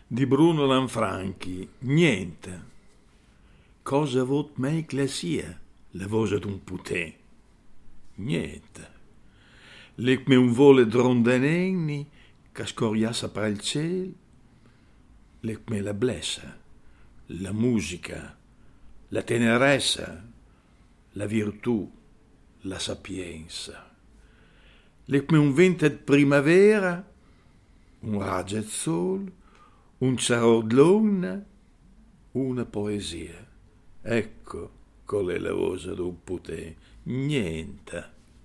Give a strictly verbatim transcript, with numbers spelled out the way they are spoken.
Di Bruno Lanfranchi, niente. Cosa vot me sia, la voce d'un putè? Niente. Lec me un vole drondanenni, che scoriassa per il cielo, lec me la blessa, la musica, la tenerezza, la virtù, la sapienza. Lec me un vento di primavera, un raggio di sole, un ciarodlone, una poesia. Ecco qual è la voce d'un putè. Niente.